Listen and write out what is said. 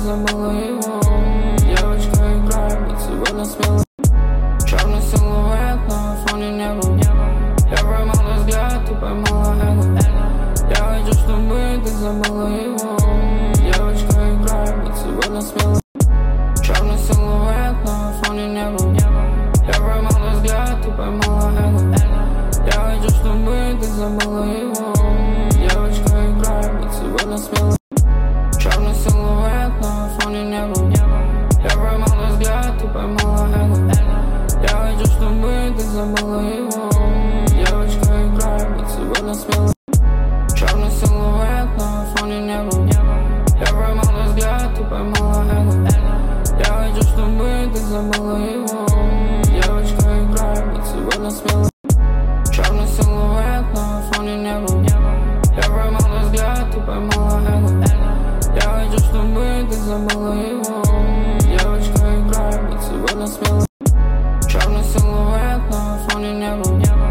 забыла его. Девочка играет, ведь сегодня смело. Черный силуэт на фоне неба. Я поймала взгляд, ты поймала это. Я хочу, чтобы ты забыла его. Девочка играет, ведь сегодня смело. Черный силуэт на фоне неба. Я поймала взгляд, ты поймала это. Я хочу, чтобы ты забыла его. Девочка играет, ведь сегодня смело. Черный силуэт на фоне неба. Я поймала взгляд, ты поймала это. Я хочу, чтобы ты забыла его. Девочка играет, ведь сегодня смело. Черный силуэт на фоне неба. Я поймала взгляд, ты поймала это. Я хочу, чтобы ты забыла его. Девочка играет, ведь сегодня смело. Черный силуэт на фоне неба. Я поймала взгляд, ты поймала это. Я хочу, чтобы ты забыла его. Девочка играет, ведь сегодня смело. Черный силуэт на фоне неба.